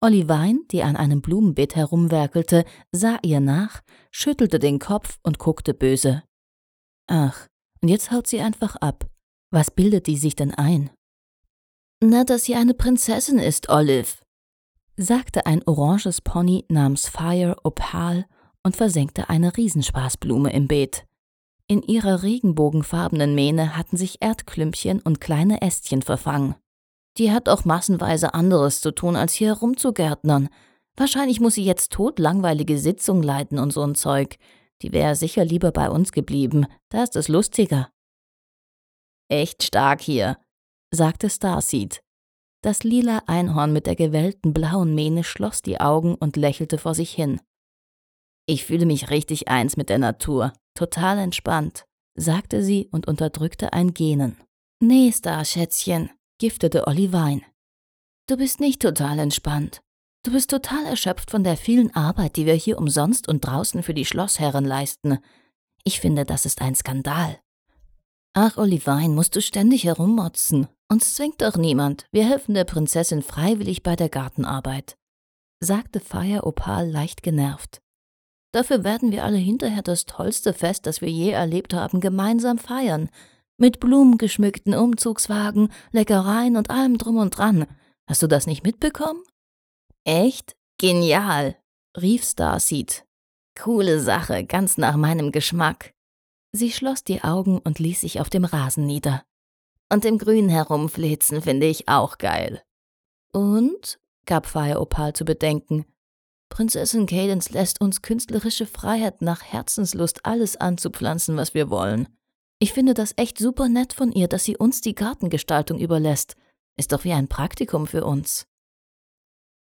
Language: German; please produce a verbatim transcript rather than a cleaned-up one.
Olivine, die an einem Blumenbeet herumwerkelte, sah ihr nach, schüttelte den Kopf und guckte böse. Ach, und jetzt haut sie einfach ab. Was bildet die sich denn ein? »Na, dass sie eine Prinzessin ist, Olive«, sagte ein oranges Pony namens Fire Opal und versenkte eine Riesenspaßblume im Beet. In ihrer regenbogenfarbenen Mähne hatten sich Erdklümpchen und kleine Ästchen verfangen. Die hat auch massenweise anderes zu tun, als hier herumzugärtnern. Wahrscheinlich muss sie jetzt totlangweilige Sitzungen leiten und so ein Zeug. Die wäre sicher lieber bei uns geblieben, da ist es lustiger. »Echt stark hier«, sagte Starseed. Das lila Einhorn mit der gewellten blauen Mähne schloss die Augen und lächelte vor sich hin. »Ich fühle mich richtig eins mit der Natur, total entspannt«, sagte sie und unterdrückte ein Gähnen. »Nee, Star, Schätzchen«, giftete Olivine. »Du bist nicht total entspannt. Du bist total erschöpft von der vielen Arbeit, die wir hier umsonst und draußen für die Schlossherren leisten. Ich finde, das ist ein Skandal.« »Ach, Olivine, musst du ständig herummotzen. Uns zwingt doch niemand. Wir helfen der Prinzessin freiwillig bei der Gartenarbeit«, sagte Fire Opal leicht genervt. »Dafür werden wir alle hinterher das tollste Fest, das wir je erlebt haben, gemeinsam feiern. Mit blumengeschmückten Umzugswagen, Leckereien und allem drum und dran. Hast du das nicht mitbekommen?« »Echt? Genial«, rief Starseed. »Coole Sache, ganz nach meinem Geschmack.« Sie schloss die Augen und ließ sich auf dem Rasen nieder. »Und im Grün herumflitzen finde ich auch geil.« »Und?«, gab Fire Opal zu bedenken. »Prinzessin Cadance lässt uns künstlerische Freiheit nach Herzenslust alles anzupflanzen, was wir wollen. Ich finde das echt super nett von ihr, dass sie uns die Gartengestaltung überlässt. Ist doch wie ein Praktikum für uns.«